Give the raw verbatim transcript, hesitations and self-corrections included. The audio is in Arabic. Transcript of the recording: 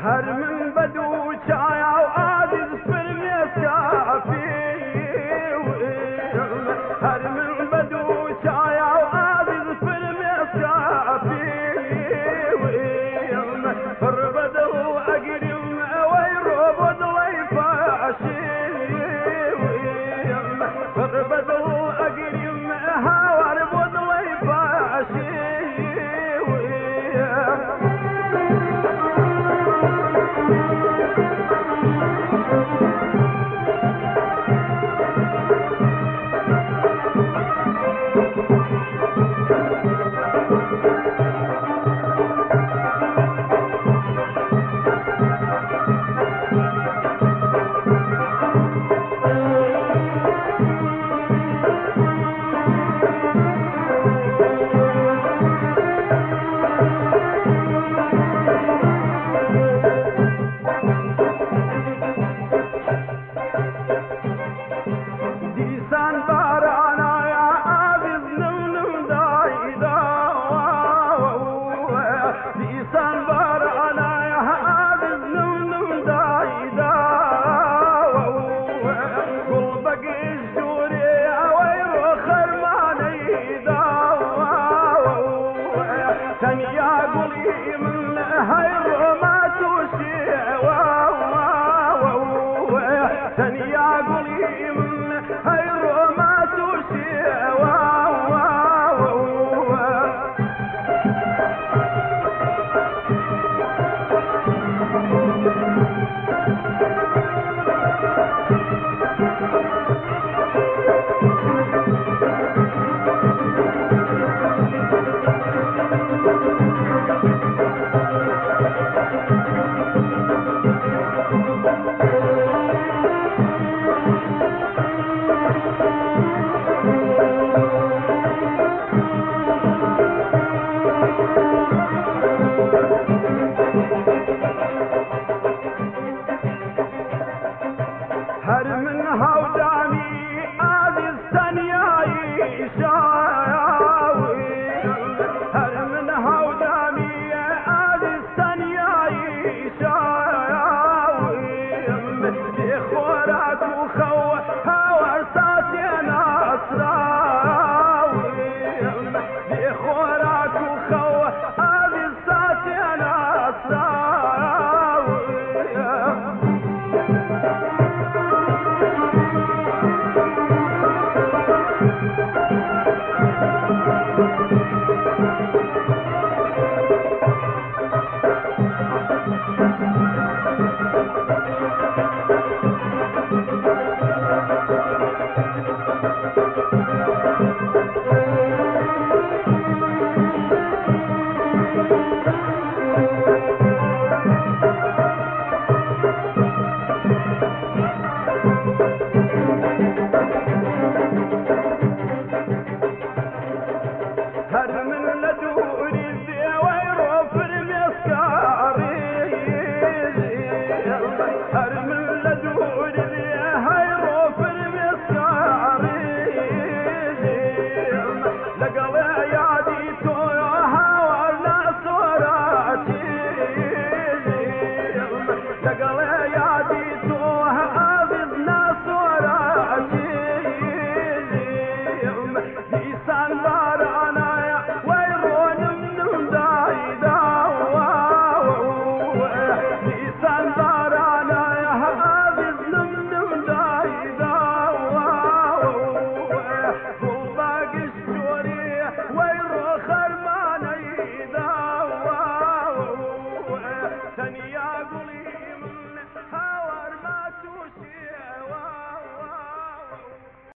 هر من بدو شايا وعادز في المسافي هر من بدو شايا وعادز في المسافي فربدو أقرم ويروب ضيفاشي فربدو أقرم هاور بضيفاشي يا قولي من هير ما توشي يا قولي من هير ما توشي هر من هودامي عزيز ثانياي شاوي هر من هودامي عزيز ثانياي شاوي بخوراك وخو هورساتي نصراوي بخوراك وخو عزيز ساتي نصراوي هر من لدوري ذي ويرو في المسكاري هر من لدوري ذي هيرو في المسكاري لقل يادي توها ولا صوراتي لقل يادي توها عزيزنا صوراتي في سنبار يا قولي